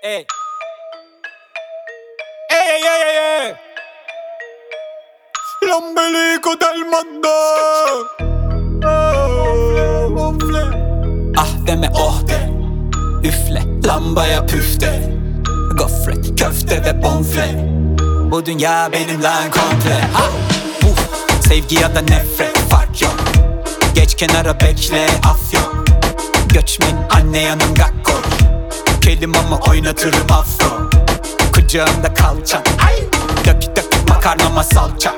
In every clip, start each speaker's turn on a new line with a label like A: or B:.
A: Ey. Ey, ey, ey, ey. L'ombelico del mondo. Ah deme oh de. Üfle lambaya püfte. Gofret, köfte ve bonfle. Bu dünya benim lan komple. Sevgi ya da nefret fark yok. Geç kenara bekle af yok. Göçmen anne yanım gakkor. Kelimamı oynatırım afro. Kucağımda kalça. Dök dök makarnama salça.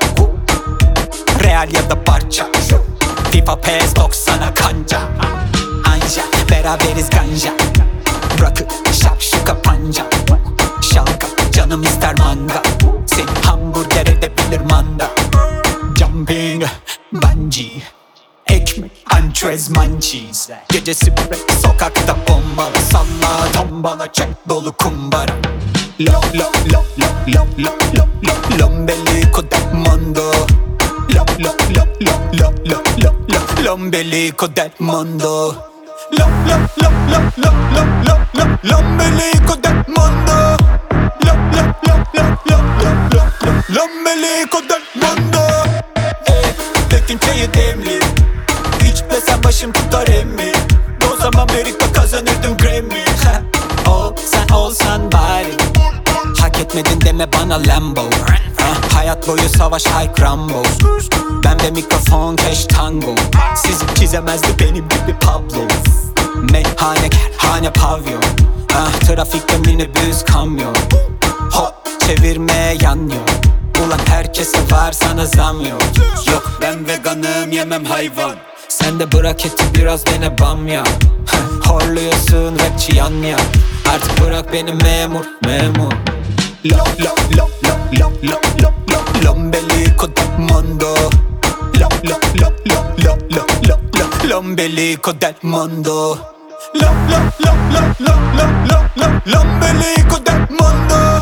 A: Real ya da barça. FIFA PES 90'a kanca. Anja beraberiz ganja. Bırakır şakşuka panca. Şalga canım ister manga. Seni hamburger edebilir manda. Jumping bungee. Ekmek, ançüez, mancheese. Gece sprey, sokakta bombalı. Salla tombala, çek dolu kumbara. Lo lo lo lo lo lo lo lo L'ombelico del mondo. Lo lo lo lo lo lo lo lo L'ombelico del mondo. Lo lo lo lo lo lo lo lo L'ombelico del mondo. Lo lo lo lo lo lo lo lo L'ombelico del mondo. Dökün çayı demli. İçmesen başım tutar emmi. Dozam Amerika kazanırdım Grammy. Sen olsan bari. Hak etmedin deme bana Lambo. Hayat boyu savaş High Rambo. Ben ve mikrofon keş tango. Sizi çizemezdi benim gibi Pablo. Meyhane kerhane pavyon. Trafikte minibüs kamyon. Hop çevirme yanıyor. Ulan herkese var sana zam yok. Yok ben veganım yemem hayvan. Sen de bırak eti biraz dene bamya. Horluyorsun rapçi yan ya. Artık bırak beni memur. Lo lo lo lo lo lo lo lo L'ombelico del mondo. Lo lo lo lo lo lo lo lo L'ombelico del mondo. Lo lo lo lo lo lo lo L'ombelico del mondo.